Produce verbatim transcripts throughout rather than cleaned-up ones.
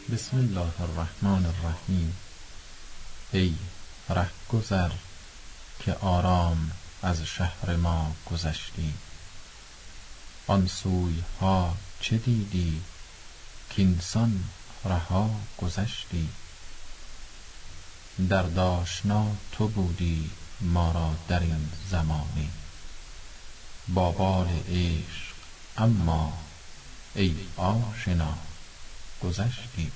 بسم الله الرحمن الرحیم. ای رهگذر که آرام از شهر ما گذشتی، آن سوی ها چه دیدی کینسان رها گذشتی. درد آشنا تو بودی ما را در این زمانه، با بال عشق اما ای آشنا گذشتی.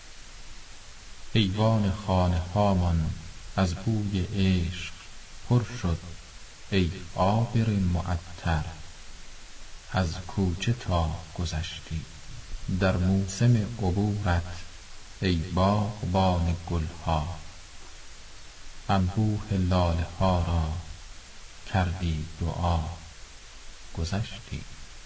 ایوان خانه هامان از بوی عشق پر شد، ای عابر معطر از کوچه تا گذشتی. در موسم عبورت ای باغبان گلها، انبوه لاله ها را کردی دعا گذشتی.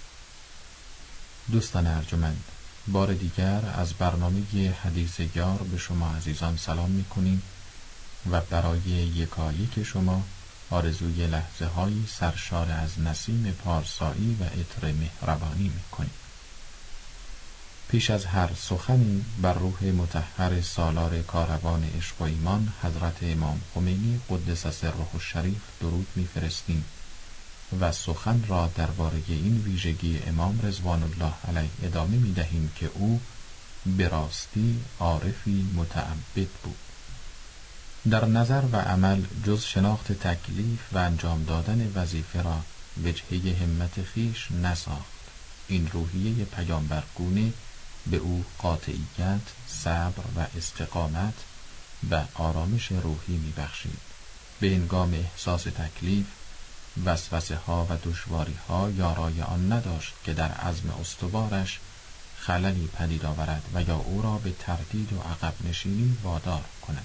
دوستان ارجمند، بار دیگر از برنامه حدیث یار به شما عزیزان سلام می‌کنیم و برای یکایک شما آرزوی لحظه هایی سرشار از نسیم پارسایی و عطر مهربانی می‌کنیم. پیش از هر سخنی بر روح مطهر سالار کاروان عشق و ایمان حضرت امام خمینی قدس سره الشریف درود می‌فرستیم و سخن را درباره این ویژگی امام رضوان الله علیه ادامه می‌دهیم که او به راستی عارفی متعبد بود. در نظر و عمل جز شناخت تکلیف و انجام دادن وظیفه را وجهه همت خیش نساخت. این روحیه پیامبرگونه به او قاطعیت، صبر و استقامت و آرامش روحی می‌بخشید. به هنگام احساس تکلیف، وسوسه ها و دشواری ها یارای آن نداشت که در عزم استوارش خللی پدید آورد و یا او را به تردید و عقب نشینی وادار کند.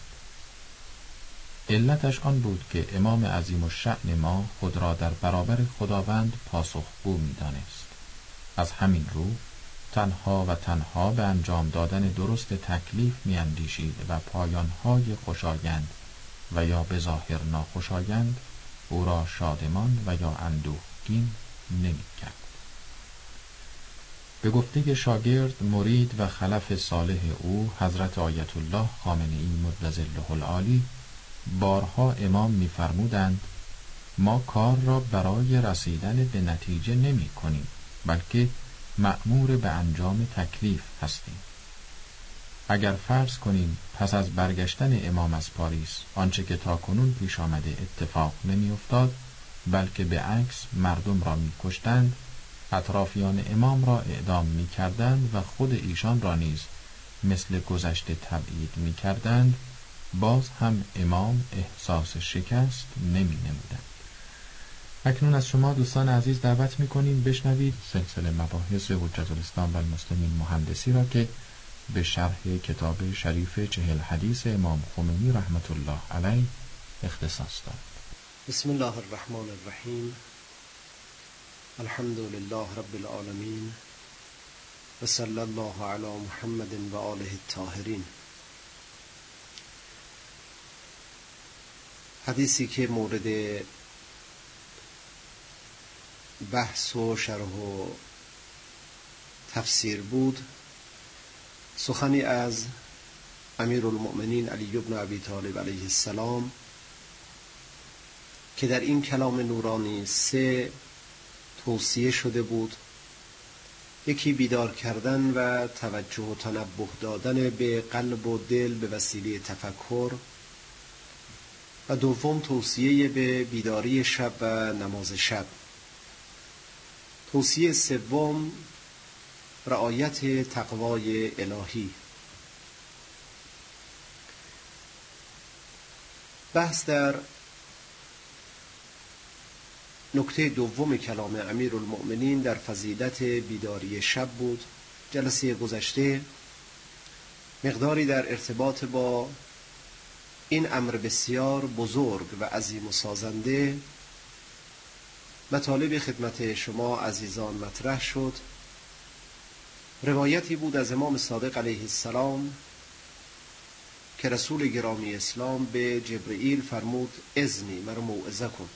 علتش آن بود که امام عظیم الشأن ما خود را در برابر خداوند پاسخگو می دانست. از همین رو تنها و تنها به انجام دادن درست تکلیف می اندیشید و پایانهای خوشایند و یا به ظاهر ناخوشایند او را شادمان و یا اندوهگین نمی کرد. به گفته شاگرد، مرید و خلف صالح او حضرت آیت الله خامنه‌ای مجدد ظله العالی بارها امام می فرمودند ما کار را برای رسیدن به نتیجه نمی کنیم، بلکه مأمور به انجام تکلیف هستیم. اگر فرض کنیم پس از برگشتن امام از پاریس آنچه که تاکنون پیش آمده اتفاق نمی افتاد، بلکه به عکس مردم را می کشتند، اطرافیان امام را اعدام می کردند و خود ایشان را نیز مثل گذشته تبعید می کردند، باز هم امام احساس شکست نمی نمودند. اکنون از شما دوستان عزیز دعوت می کنیم بشنوید سلسله مباحث حجت الاسلام و المسلمین مهندسی را که به شرح کتاب شریف چهل حدیث امام خمینی رحمت الله علیه اختصاص دارد. بسم الله الرحمن الرحیم. الحمد لله رب العالمین و صلی الله علی محمد و آله الطاهرین. حدیثی که مورد بحث و شرح و تفسیر بود سخنی از امیرالمؤمنین علی بن ابی طالب علیه السلام که در این کلام نورانی سه توصیه شده بود. یکی بیدار کردن و توجه و تنبه دادن به قلب و دل به وسیله تفکر و دوم توصیه به بیداری شب و نماز شب. توصیه سوم رعایت تقوای الهی. بحث در نکته دوم کلام امیرالمؤمنین در فضیلت بیداری شب بود. جلسه گذشته مقداری در ارتباط با این امر بسیار بزرگ و عظیم و سازنده مطالب خدمت شما عزیزان مطرح شد. روایتی بود از امام صادق علیه السلام که رسول گرامی اسلام به جبرئیل فرمود اذنی مرا موعظه کن.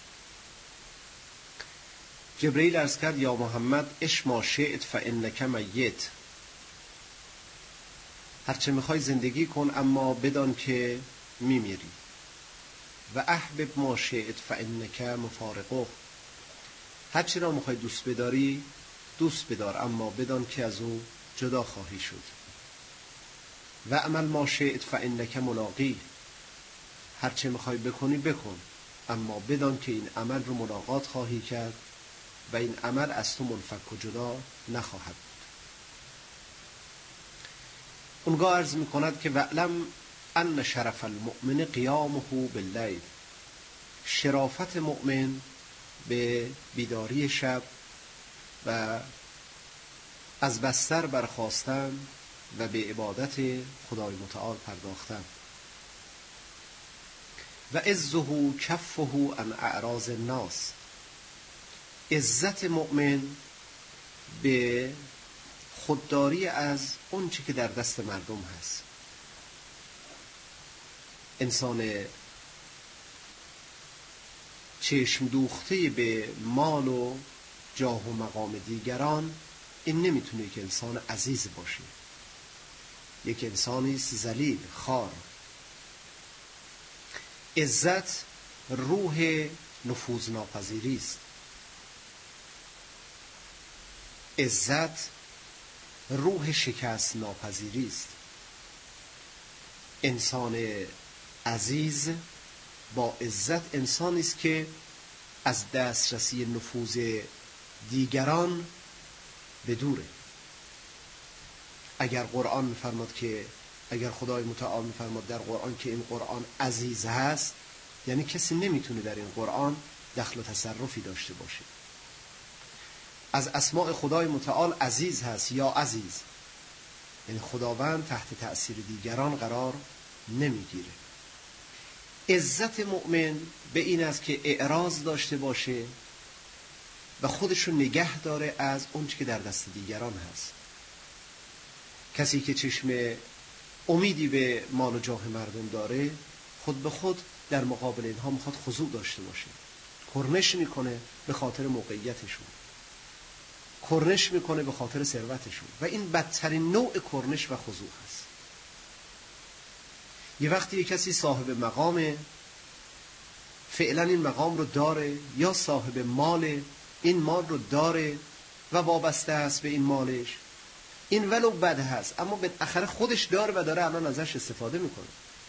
جبرئیل عرض کرد یا محمد اش ما شئت فانک میت. هرچه میخوای زندگی کن اما بدان که میمیری. و احبب ما شئت فانک مفارقه. هرچی را میخوای دوست بداری دوست بدار اما بدان که از او جدا خواهی شد. و عمل ما شئت فانک ملاقی. هرچه میخوای بکنی بکن اما بدان که این عمل رو ملاقات خواهی کرد و این عمل از تو منفک و جدا نخواهد بود. اونگاه عرض میکند که وعلم ان شرف المؤمن قیامه باللیل. شرافت مؤمن به بیداری شب و از بستر برخاستن و به عبادت خدای متعال پرداختن. و عزه کفه عن اعراض الناس. عزت مؤمن به خودداری از اون چی که در دست مردم هست. انسان چشم دوخته به مال و جاه و مقام دیگران این نمیتونه که انسان عزیز باشه. یک انسانی است ذلیل، خوار. عزت روح نفوذ ناپذیری است. عزت روح شکست ناپذیری است. انسان عزیز با عزت انسانی است که از دسترسی نفوذ دیگران به دوره. اگر قرآن می‌فرماد که اگر خدای متعال می‌فرماد در قرآن که این قرآن عزیز هست، یعنی کسی نمیتونه در این قرآن دخل و تصرفی داشته باشه. از اسماء خدای متعال عزیز هست یا عزیز، یعنی خداوند تحت تأثیر دیگران قرار نمیگیره. عزت مؤمن به این است که اعراض داشته باشه و خودش رو نگه داره از اون چی که در دست دیگران هست. کسی که چشم امیدی به مال و جاه مردم داره خود به خود در مقابل اینها میخواد خضوع داشته باشه. کرنش میکنه به خاطر موقعیتشون، کرنش میکنه به خاطر ثروتشون و این بدترین نوع کرنش و خضوع هست. یه وقتی یه کسی صاحب مقامه، فعلا این مقام رو داره، یا صاحب مال، این مال رو داره و وابسته است به این مالش، این ولو بد هست اما بالاخره خودش داره و داره الان ازش استفاده میکنه.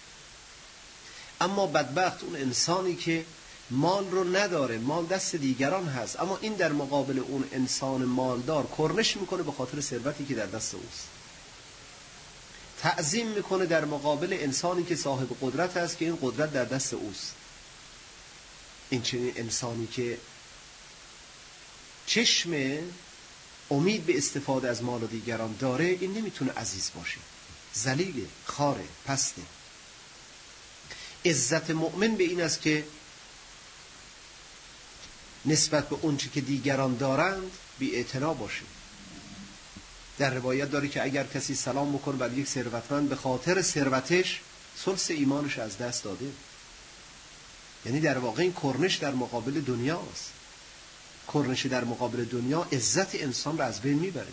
اما بدبخت اون انسانی که مال رو نداره، مال دست دیگران هست، اما این در مقابل اون انسان مالدار کرنش میکنه به خاطر ثروتی که در دست اوست. تعظیم میکنه در مقابل انسانی که صاحب قدرت هست که این قدرت در دست اوست. این چنین انسانی که چشم امید به استفاده از مال دیگران داره این نمیتونه عزیز باشه، ذلیله، خاره، پسته. عزت مؤمن به این است که نسبت به اون چی که دیگران دارند بی اعتنا باشه. در روایت داره که اگر کسی سلام بکنه بر یک ثروتمند به خاطر ثروتش ثلث ایمانش از دست داده، یعنی در واقع این کرنش در مقابل دنیاست. کرنش در مقابل دنیا عزت انسان رو از بین میبره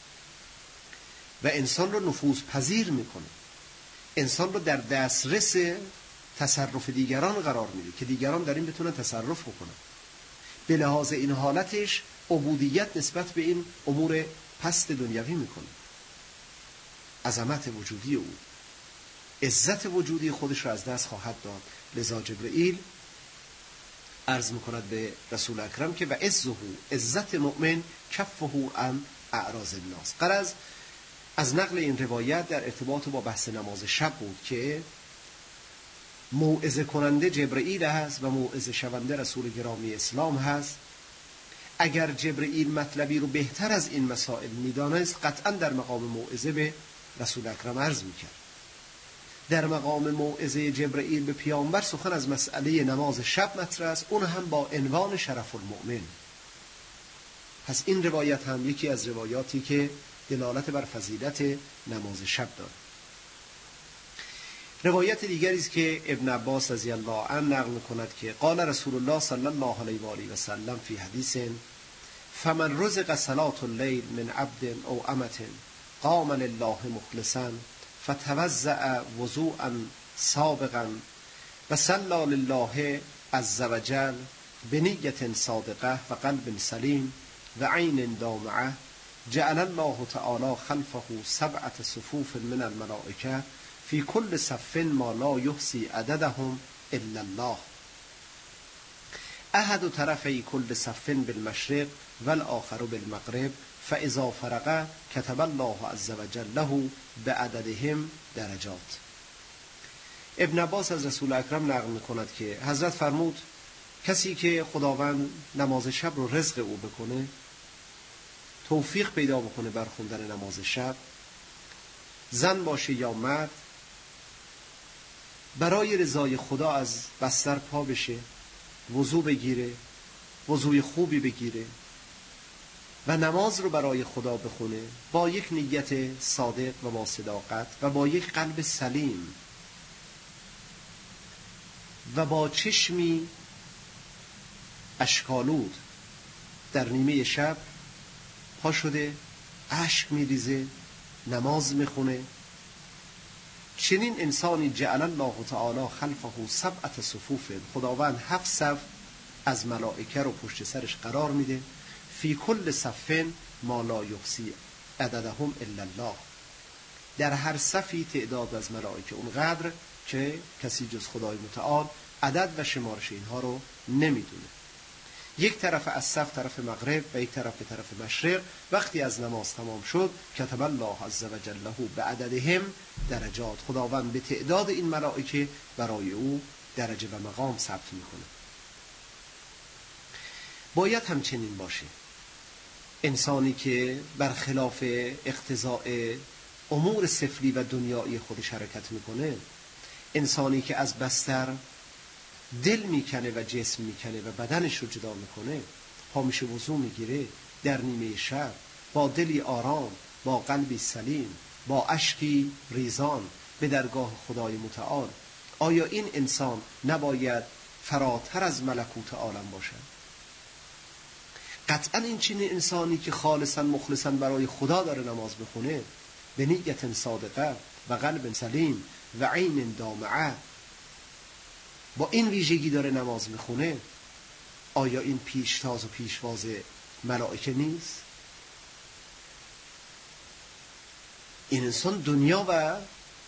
و انسان رو نفوذ پذیر میکنه، انسان رو در دسترس تصرف دیگران قرار میده که دیگران در این بتونن تصرف بکنن. به لحاظ این حالتش عبودیت نسبت به این امور پست دنیوی میکنه. عظمت وجودی او، عزت وجودی خودش رو از دست خواهد داد. لذا جبرئیل عرض میکند به رسول اکرم که و عزه، عزت مؤمن کفه عن اعراض الناس. غرض از نقل این روایت در ارتباط با بحث نماز شب بود که موعظه کننده جبرئیل هست و موعظه شونده رسول گرامی اسلام هست. اگر جبرئیل مطلبی رو بهتر از این مسائل میدانست قطعا در مقام موعظه به رسول اکرم عرض میکرد. در مقام موعظه جبرئیل به پیامبر سخن از مسئله نماز شب مطرح است، اون هم با عنوان شرف المؤمن. پس این روایت هم یکی از روایاتی که دلالت بر فضیلت نماز شب دارد. روایت دیگری است که ابن عباس رضی الله عنه نقل می‌کند که قال رسول الله صلی الله علیه و آله و سلم فی حدیث فمن رزق صلاة الليل من عبد او امة قام لله مخلصا فتوضأ وضوءا سابقا و صلی لله عز وجل بنیة صادقه و قلب سلیم و عین دامعه جعل الله تعالی خلفه سبعة صفوف من الملائکه فی کل صف ما لا یحصی عددهم الا الله احد طرفی کل صف بالمشرق والآخر بالمغرب فاذا فرغ كتب الله عز وجل له بعددهم درجات. ابن عباس از رسول اکرم نقل میکند که حضرت فرمود کسی که خداوند نماز شب رو رزق او بکنه، توفیق پیدا بکنه بر خوندن نماز شب، زن باشه یا مرد، برای رضای خدا از بستر پا بشه، وضو بگیره، وضوی خوبی بگیره و نماز رو برای خدا بخونه با یک نیت صادق و با صداقت و با یک قلب سلیم و با چشمی اشکالود، در نیمه شب پا شده اشک میریزه، نماز میخونه، چنین انسانی جعل الله تعالی خلفه سبعة صفوف، خداوند هفت صف از ملائکه رو پشت سرش قرار میده، فی کل صف ما لا یحصی عددهم الا الله، در هر صفی تعداد از ملائکه اونقدر که کسی جز خدای متعال عدد و شمارش اینها رو نمیدونه. یک طرف از صف طرف مغرب و یک طرف به طرف مشرق. وقتی از نماز تمام شد کتب الله عز وجل له بعددهم درجات، خداوند به تعداد این ملائکه برای او درجه و مقام ثبت میکنه. باید همچنین باشه. انسانی که برخلاف اقتضاء امور سفلی و دنیایی خودش حرکت میکنه، انسانی که از بستر دل میکنه و جسم میکنه و بدنش رو جدا میکنه، پا میشه وضو میگیره در نیمه شب با دلی آرام، با قلبی سلیم، با اشکی ریزان به درگاه خدای متعال، آیا این انسان نباید فراتر از ملکوت عالم باشد؟ قطعا این چنین انسانی که خالصا مخلصا برای خدا داره نماز بخونه، به نیت صادقه و قلب سلیم و عین دامعه، با این ویژگی داره نماز میخونه، آیا این پیشتاز و پیشواز ملائکه نیست؟ این انسان دنیا و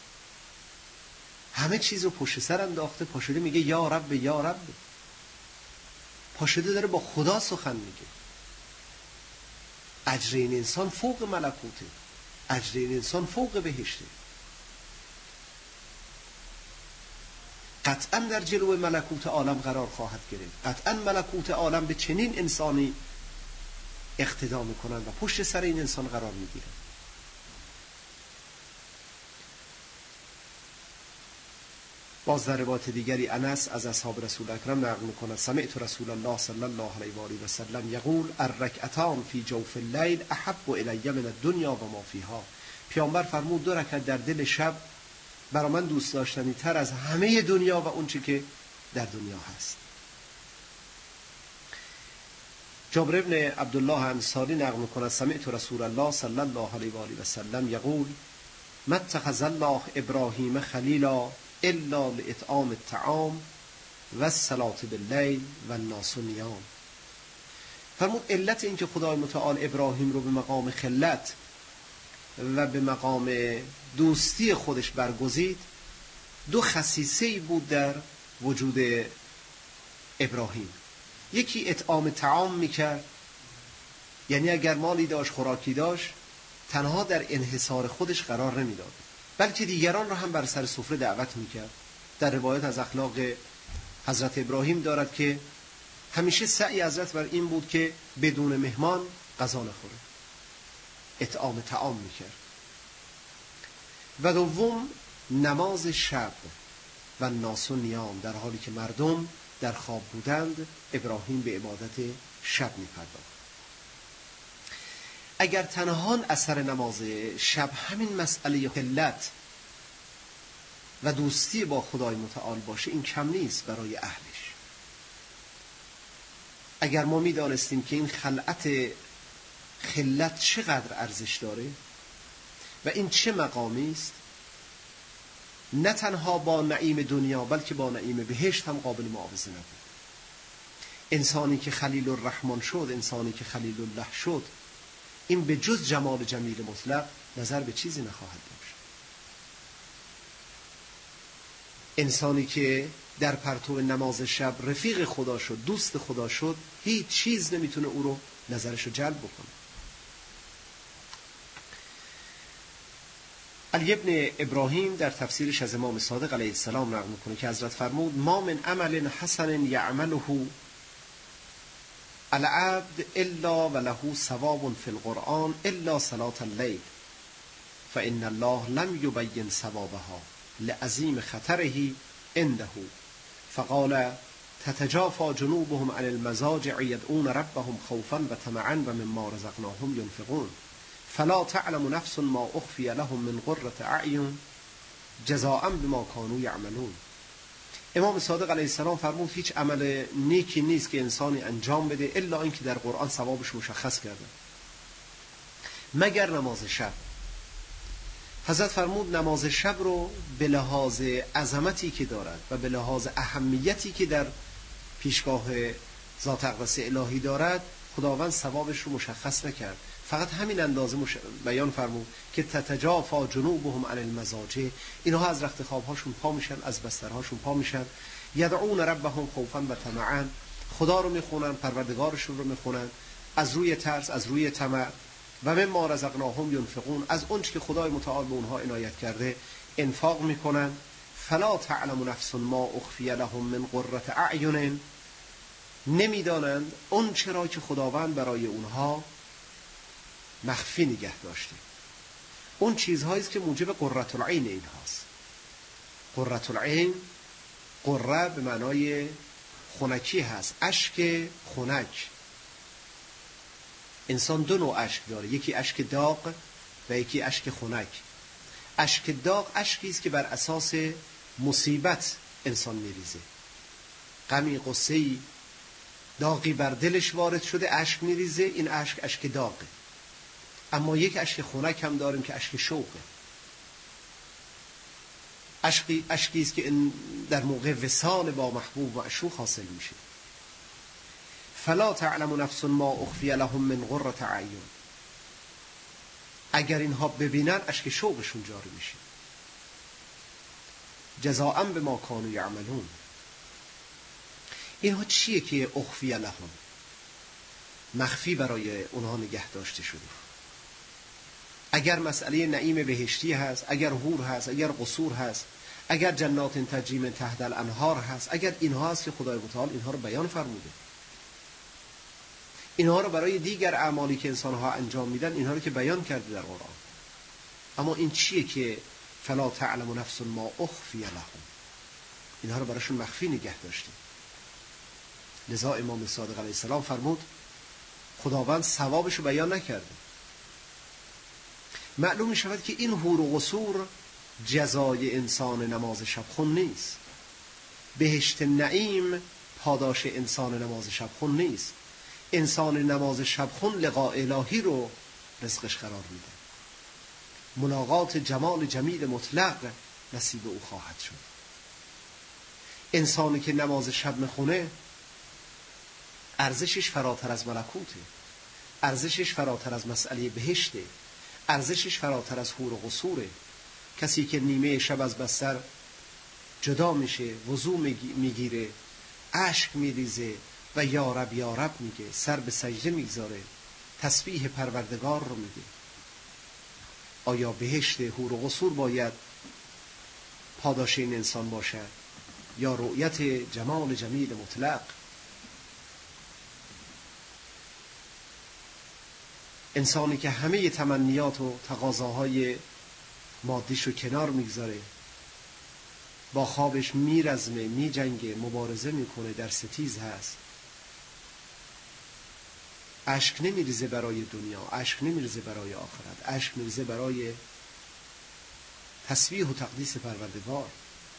همه چیز رو پشت سر انداخته، پاشده میگه یا رب یا رب، پاشده داره با خدا سخن میگه. اجر این انسان فوق ملکوته، اجر این انسان فوق بهشته. قطعا در جلو ملکوت عالم قرار خواهد گرفت. قطعا ملکوت عالم به چنین انسانی اقتدا میکنن و پشت سر این انسان قرار میگیرن. باز در روایت دیگری انس از اصحاب رسول اکرم نقل میکند سمعت رسول الله صلی الله علیه و آله و سلم یقول الرکعتان فی جوف اللیل احب الی من الدنیا و ما فیها. پیامبر فرمود دو رکعت در دل شب برای من دوست داشتنی تر از همه دنیا و اون چی که در دنیا هست. جابر بن عبدالله انصاری نقل میکند سمعت رسول الله صلی الله علیه و آله و سلم یقول ما اتخذ الله ابراهیم خلیلا الا لاطعام الطعام و الصلاة باللیل و الناس نیام. فرمود علت این که خدای متعال ابراهیم رو به مقام خلت و به مقام دوستی خودش برگزید، دو خصیصه‌ای بود در وجود ابراهیم. یکی اطعام طعام میکرد، یعنی اگر مالی داشت، خوراکی داشت، تنها در انحصار خودش قرار نمیداد، بلکه دیگران را هم بر سر سفره دعوت میکرد. در روایت از اخلاق حضرت ابراهیم دارد که همیشه سعی حضرت بر این بود که بدون مهمان غذا نخوره، اطعام طعام میکرد. و دوم نماز شب و ناس و نیام، در حالی که مردم در خواب بودند ابراهیم به عبادت شب میپرداخت. اگر تنها اثر نماز شب همین مسئله خلت و دوستی با خدای متعال باشه، این کم نیست برای اهلش. اگر ما میدانستیم که این خلعت خلت چقدر ارزش داره و این چه مقامی است، نه تنها با نعیم دنیا بلکه با نعیم بهشت هم قابل معاوضه نبود. انسانی که خلیل الرحمن شد، انسانی که خلیل الله شد، این به جز جمال جمیل مطلق نظر به چیزی نخواهد داشت. انسانی که در پرتو نماز شب رفیق خدا شد، دوست خدا شد، هیچ چیز نمیتونه او رو نظرش رو جلب بکنه. علی ابن ابراهیم در تفسیرش از امام صادق علیه السلام نقل میکنه که حضرت فرمود ما من عمل حسن یعمله العبد الا وله ثواب فی القرآن الا صلاة اللیل فإن الله لم یبین ثوابها لعظیم خطره عنده فقال تتجافى جنوبهم عن المضاجع يدعون ربهم خوفا وطمعا ومما رزقناهم ينفقون فلا تعلم نفس ما اخفی لهم من قرة اعین جزاء بما كانوا یعملون. امام صادق علیه السلام فرمود هیچ عمل نیکی نیست که انسانی انجام بده الا اینکه در قرآن ثوابش مشخص کرده، مگر نماز شب. حضرت فرمود نماز شب رو به لحاظ عظمتی که دارد و به لحاظ اهمیتی که در پیشگاه ذات اقدس الهی دارد خداوند ثوابش رو مشخص نکرد، فقط همین اندازه مش... بیان فرمود که تتجافى جنوبهم عن المضاجع، اینها از رخت خوابهاشون پا میشن، از بسترهاشون پا میشن، یدعون ربهم خوفا و طمعا، خدا رو میخونن، پروردگارشون رو میخونن، از روی ترس، از روی طمع، و مما رزقناهم ينفقون، از اونچه که خدای متعال به اونها عنایت کرده انفاق میکنن. فلا تعلم نفس ما اخفی لهم من قرة اعین، نمیدانند اون چرا که خداوند برای اونها مخفی نگه داشته، اون چیزهایی است که موجب قرة العین اینهاست. قرة العین، قره به معنای خنکی هست، اشک خنک. انسان دو نوع اشک داره، یکی اشک داغ و یکی اشک خنک. اشک داغ اشکی است که بر اساس مصیبت انسان میریزه، غمی، غصه‌ای، داغی بر دلش وارد شده اشک میریزه، این اشک اشک داغه. اما یک اشک خنک هم داریم که اشک شوقه، اشکی اشکی است که در موقع وصال با محبوب و معشوق حاصل میشه. فلا تعلم نفس ما اخفی لهم من قرة اعین، اگر اینها ببینن اشک شوقشون جاری میشه. جزاء بما كانوا یعملون، اینها چیه که اخفی لهم، مخفی برای اونها نگه داشته شده. اگر مسئله نعیم بهشتی هست، اگر حور هست، اگر قصور هست، اگر جنات تجری من تحت الانهار هست، اگر اینها هست که خدای متعال اینها رو بیان فرموده، اینها رو برای دیگر اعمالی که انسانها انجام میدن اینها رو که بیان کرده در قرآن. اما این چیه که فلا تعلم نفس ما اخفی لهم، اینها رو براشون مخفی نگه داشته. لذا امام صادق علیه السلام فرمود خداوند ثوابش رو بیان نکرده. معلوم می شود که این حور و قصور جزای انسان نماز شب خون نیست، بهشت نعیم پاداش انسان نماز شب خون نیست. انسان نماز شب خون لقاء الهی رو رزقش قرار میده، ملاقات جمال جمیل مطلق نصیب او خواهد شد. انسانی که نماز شب میخونه ارزشش فراتر از ملکوته، ارزشش فراتر از مسئله بهشته، ارزشش فراتر از حور و قصوره. کسی که نیمه شب از بستر جدا میشه، وضو میگیره، اشک میریزه و یا رب یا رب میگه، سر به سجده میگذاره، تسبیح پروردگار رو میگه، آیا بهشت حور و قصور باید پاداش این انسان باشد یا رؤیت جمال جمیل مطلق؟ انسانی که همه تمنیات و تقاضاهای مادیش رو کنار میگذاره، با خوابش میرزمه، میجنگه، مبارزه میکنه، در ستیز هست، اشک نمیریزه برای دنیا، اشک نمیریزه برای آخرت، اشک میریزه برای تسبیح و تقدیس پروردگار.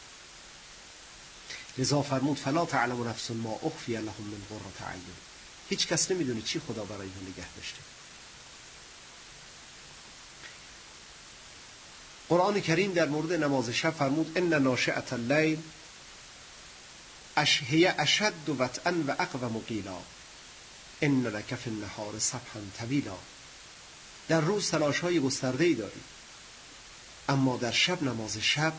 لذا فرمود فلا تعلم نفس ما اخفی لهم من قرة اعین، هیچ کس نمیدونه چی خدا برای اون نگه داشته. قرآن کریم در مورد نماز شب فرمود ان ناشئة اللیل هی اشد وطئا و اقوم قیلا ان لک فی النهار سبحا طویلا. در روز تلاش‌های گسترده‌ای داری، اما در شب نماز شب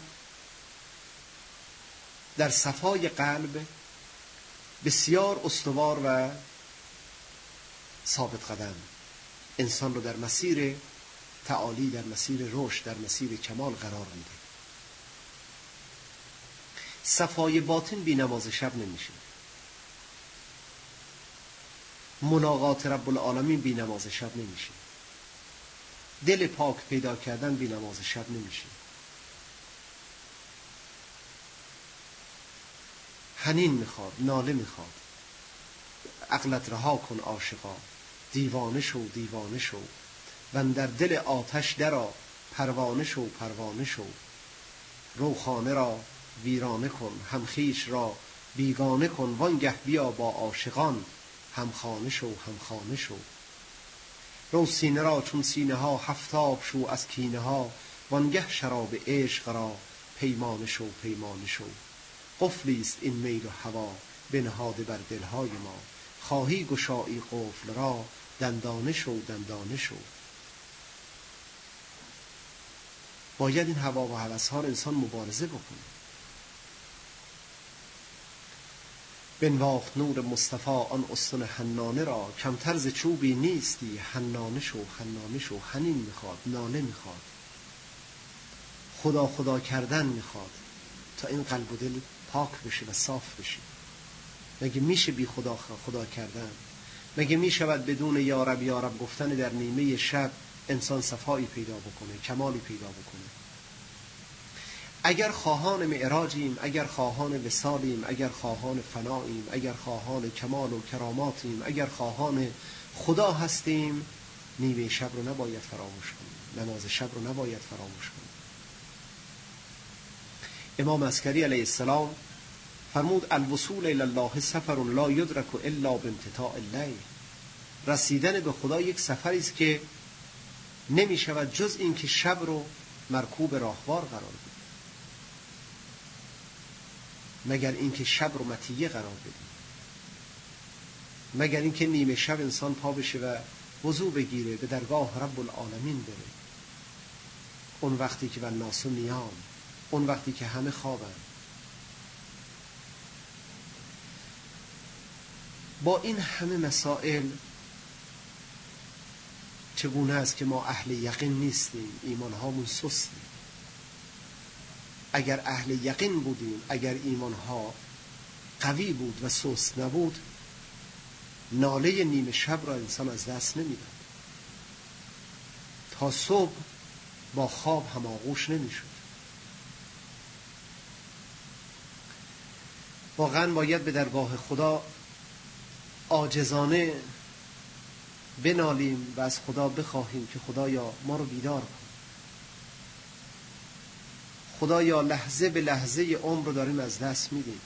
در صفای قلب بسیار استوار و ثابت قدم انسان رو در مسیر تعالی، در مسیر رشد، در مسیر کمال قرار میده. صفای باطن بی نماز شب نمیشه. ملاقات رب العالمین بی نماز شب نمیشه. دل پاک پیدا کردن بی نماز شب نمیشه. حنین میخواد، ناله میخواد. عقلت رها کن عاشقا، دیوانه شو دیوانه شو، و در دل آتش درآ، پروانه شو پروانه شو. روخانه را ویرانه کن، هم خویش را بیگانه کن، وانگه بیا با عاشقان، هم خانه شو هم خانه شو. رو سینه را چون سینه ها هفتاب شو از کینه ها، وانگه شراب عشق را پیمانه شو پیمانه شو. قفلی است این میل و هوا بنهاده بر دلهای ما، خواهی گشایی قفل را دندانه شو دندانه شو. باید این هوا و هوس‌ها را انسان مبارزه بکنه. بنواخت نور مصطفی آن استن حنانه را، کمتر ز چوبی نیستی حنانه شو حنانه شو. حنین میخواد، ناله میخواد، خدا خدا کردن میخواد تا این قلب و دل پاک بشه و صاف بشه. مگه میشه بی خدا خدا کردن؟ مگه میشود بدون یا رب یا رب گفتن در نیمه شب انسان صفایی پیدا بکنه، کمالی پیدا بکنه؟ اگر خواهان معراجیم، اگر خواهان وصالیم، اگر خواهان فناییم، اگر خواهان کمال و کراماتیم، اگر خواهان خدا هستیم، نیمه شب رو نباید فراموش کنیم، نماز شب رو نباید فراموش کنیم. امام عسکری علیه السلام فرمود الوصول الی الله سفر لا یدرک الا بامتطاع اللیل. رسیدن به خدا یک سفری است که نمی شود جز این که شب رو مرکوب راهوار قرار بدیم، مگر این که شب رو مطیه قرار بدیم، مگر این که نیمه شب انسان پا بشه و وضو بگیره، به درگاه رب العالمین بره. اون وقتی که والناس نیام، اون وقتی که همه خوابن. با این همه مسائل چگونه است که ما اهل یقین نیستیم، ایمان هامون سسته؟ اگر اهل یقین بودیم، اگر ایمان ها قوی بود و سست نبود، ناله نیمه شب را انسان از دست نمیداد، تا صبح با خواب هماغوش نمیشد. واقعا باید به درگاه خدا عاجزانه بنالیم و از خدا بخواهیم که خدایا ما رو بیدار کن. خدایا لحظه به لحظه عمر رو داریم از دست میدیم.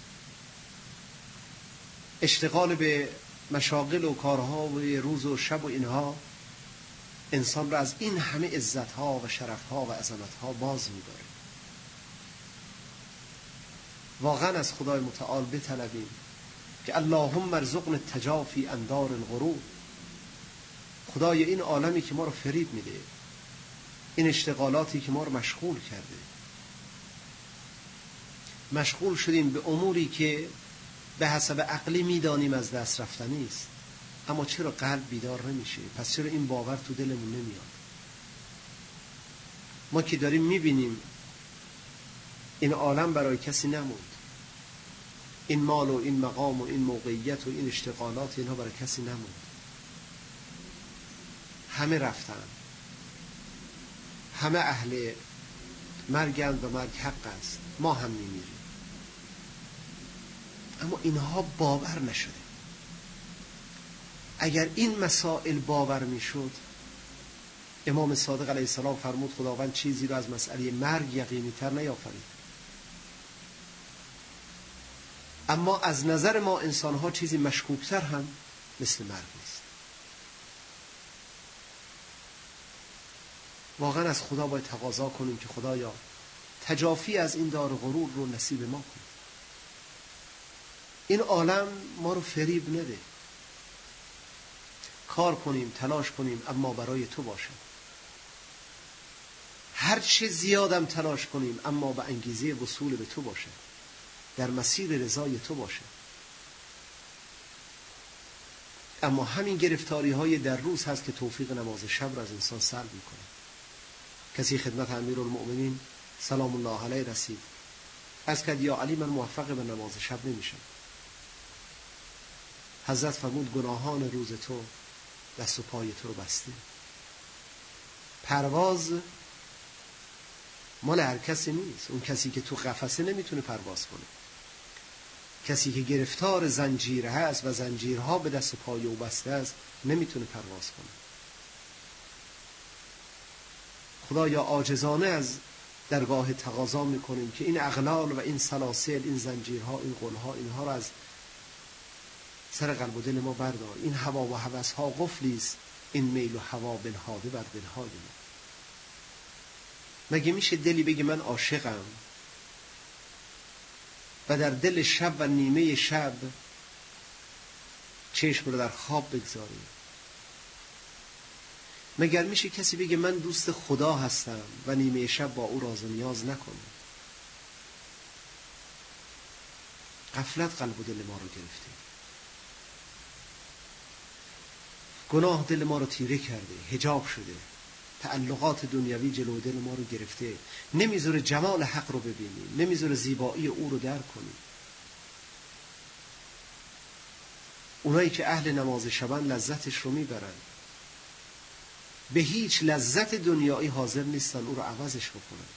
اشتغال به مشاغل و کارها و روز و شب و اینها انسان را از این همه عزتها و شرفها و عظمتها باز می‌داره. واقعا از خدای متعال بطلبیم که اللهم ارزقنا التجافی عن دار الغرور. خدای این عالمی که ما رو فریب میده، این اشتغالاتی که ما رو مشغول کرده، مشغول شدیم به اموری که به حسب عقلی میدانیم از دست رفتنی است، اما چرا قلب بیدار نمیشه؟ پس چرا این باور تو دلمون نمیاد؟ ما که داریم میبینیم این عالم برای کسی نموند، این مال و این مقام و این موقعیت و این اشتغالات اینها برای کسی نموند، همه رفتن، همه اهل مرگند و مرگ حق است، ما هم میمیریم. اما اینها باور نشده. اگر این مسائل باور میشد، امام صادق علیه السلام فرمود خداوند چیزی رو از مسئله مرگ یقینی تر نیافرید. اما از نظر ما انسانها چیزی مشکوکتر هم مثل مرگ نیست. واقعا از خدا باید تقاضا کنیم که خدایا تجافی از این دار غرور رو نصیب ما کن. این عالم ما رو فریب نده. کار کنیم، تلاش کنیم، اما برای تو باشه. هر چه زیادم تلاش کنیم اما به انگیزه وصول به تو باشه، در مسیر رضای تو باشه. اما همین گرفتاری های در روز هست که توفیق نماز شب را از انسان سلب میکنه. کسی خدمت امیرالمؤمنین سلام الله علیه رسید، از که یا علی من موفق به نماز شب نمیشم. حضرت فرمود گناهان روز تو دست و پای تو رو بسته. پرواز مال هر کسی نیست. اون کسی که تو قفسه نمیتونه پرواز کنه. کسی که گرفتار زنجیر هست و زنجیرها به دست و پای او بسته است نمیتونه پرواز کنه. خدایا عاجزانه از درگاه تقاضا میکنیم که این اغلال و این سلاسل، این زنجیرها، این قلها، اینها رو از سر قلب و دل ما بردار. این هوا و هوسها قفلی است، این میل و هوا بنهاده بر دلهای ما. مگه میشه دلی بگه من عاشقم و در دل شب و نیمه شب چشم رو در خواب بگذاری؟ مگر میشه کسی بگه من دوست خدا هستم و نیمه شب با او راز و نیاز نکنه؟ غفلت قلب و دل ما رو گرفته. گناه دل ما رو تیره کرده، حجاب شده. تعلقات دنیوی جلو دل ما رو گرفته. نمیذاره جمال حق رو ببینیم، نمیذاره زیبایی او رو درک کنیم. اونایی که اهل نماز شبن لذتش رو میبرن، به هیچ لذت دنیایی حاضر نیستن او رو عوضش بکنن.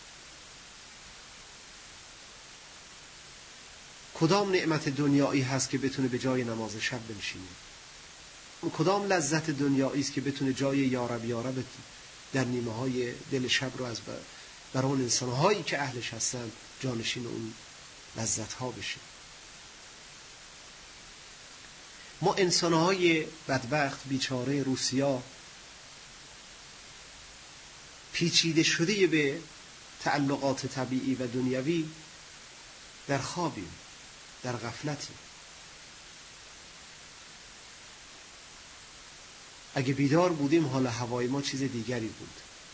کدام نعمت دنیایی هست که بتونه به جای نماز شب بنشینه؟ کدام لذت دنیایی است که بتونه جای یارب یارب در نیمه های دل شب رو از بر اون انسان هایی که اهلش هستن جانشین اون لذت ها بشه؟ ما انسان های بدبخت بیچاره روسیا پیچیده شده به تعلقات طبیعی و دنیوی در خوابیم، در غفلتیم. اگه بیدار بودیم حال هوای ما چیز دیگری بود.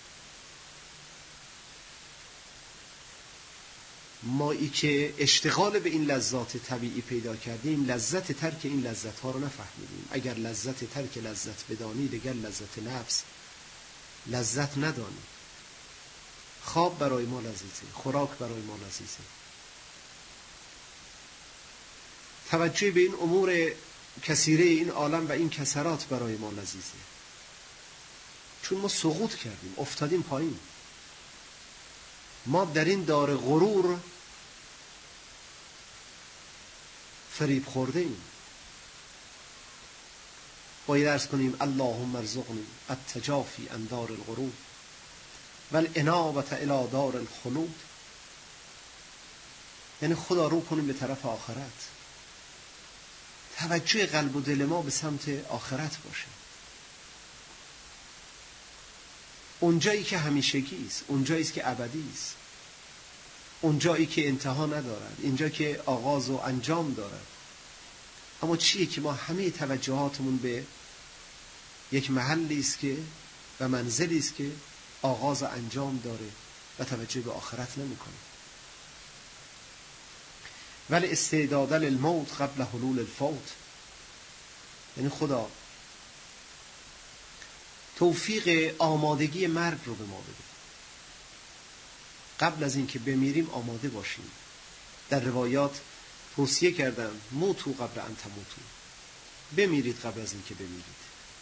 ما ای که اشتغال به این لذات طبیعی پیدا کردیم لذت ترک این لذت ها رو نفهمیدیم. اگر لذت ترک لذت بدانی دیگر لذت نفس لذت ندانی. خواب برای ما لذیذه، خوراک برای ما لذیذه. توجه به این امور کثیره این عالم و این کسرات برای ما لذیذه، چون ما سقوط کردیم، افتادیم پایین. ما در این دار غرور فریب خورده ایم. باید عرض کنیم اللهم ارزقنی التجافی عن دار الغرور والانابة الی دار الخلود. یعنی خدا رو کنیم به طرف آخرت. توجه قلب و دل ما به سمت آخرت باشه. اونجایی که همیشگی است، اونجایی است که ابدی است، اونجایی که انتها ندارد، اینجا که آغاز و انجام دارد. اما چیه که ما همه توجهاتمون به یک محلی است که و منزلی است که آغاز و انجام داره و توجه به آخرت نمی‌کنیم. ولی استعداد للموت قبل حلول الفوت. یعنی خدا توفیق آمادگی مرگ رو به ما بده. قبل از اینکه بمیریم آماده باشیم. در روایات توصیه کردن موتو قبل ان تموتو. بمیرید قبل از اینکه بمیرید.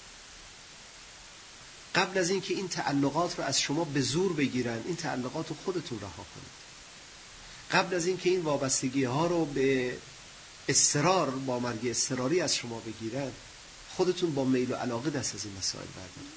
قبل از اینکه این تعلقات رو از شما به زور بگیرن، این تعلقات رو خودتون رها کنید. قبل از اینکه این وابستگی ها رو به اصرار، با مرگ اضطراری از شما بگیرن، خودتون با میل و علاقه دست از این مسائل بردارید.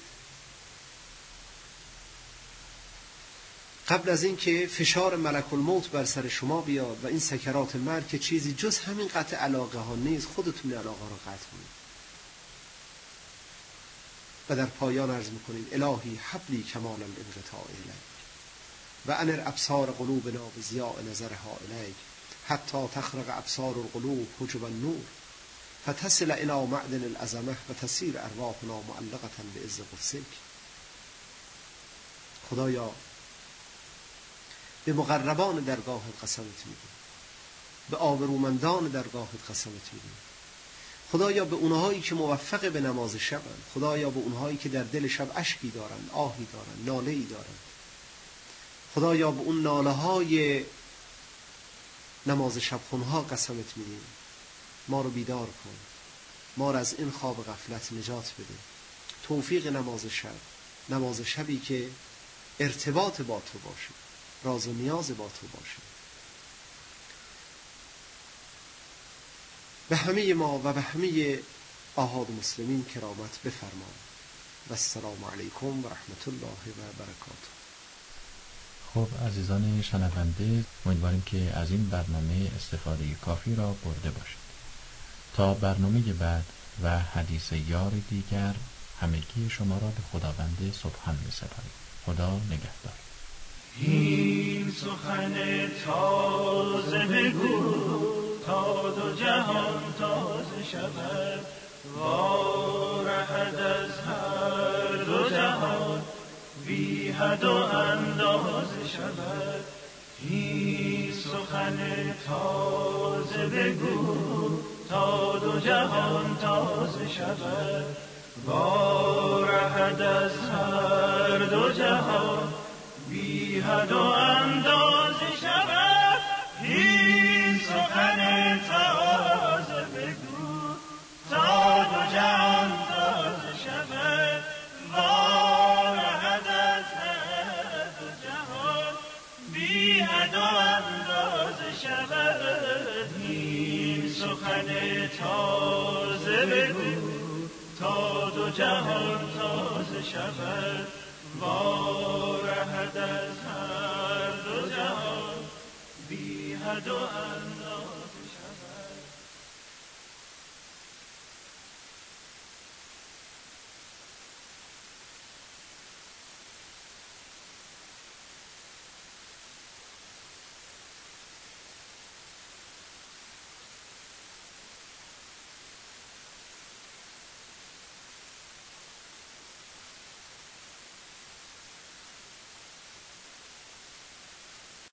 قبل از اینکه فشار ملک الموت بر سر شما بیاد و این سکرات مرگ که چیزی جز همین قطع علاقه ها نیست، خودتون علاقه رو قطع کنید. و در پایان عرض میکنیم الهی حبلی کمال الانقطاع الیک و انر ابصار قلوبنا بضیاء نظرها الیک حتی تخرق ابصار القلوب حجب النور فتصل الى معدن العظمه و تسیر ارواحنا معلقه بعز قدسک. خدایا به مقربان درگاهت قسمت میدیم، به آبرومندان درگاهت قسمت میدیم. خدایا به اونهایی که موفق به نماز شبند، خدایا به اونهایی که در دل شب اشکی دارند، آهی دارند، ناله‌ای دارند، خدایا به اون ناله های نماز شب خونها قسمت میدیم. ما رو بیدار کن، ما رو از این خواب غفلت نجات بده، توفیق نماز شب، نماز شبی که ارتباط با تو باشه، راز و نیاز با تو باشه. به همه ما و به همه آحاد مسلمین کرامت بفرما و السلام علیکم و رحمت الله و برکاته. خب عزیزان شنونده، امیدواریم که از این برنامه استفاده کافی را برده باشید. تا برنامه بعد و حدیث یار دیگر، همگی شما را به خداوند سبحان می سپاریم. خدا نگهدار. این سخن تازه بگو تا دو جهان تازه شود، وارهد از هر دو جهان بی حد و اندازه شود. این سخن تازه بگو تا دو جهان تازه شود، وارهد از هر دو جهان بی حد و اندازه شود. این سخن تازه بگو تا دو جهان تازه شود، وارهد از هر دو جهان بی حد و اندازه شود. این سخن تازه بگو تا دو جهان تازه شود، وارهد از هر دو جهان بی حد و اندازه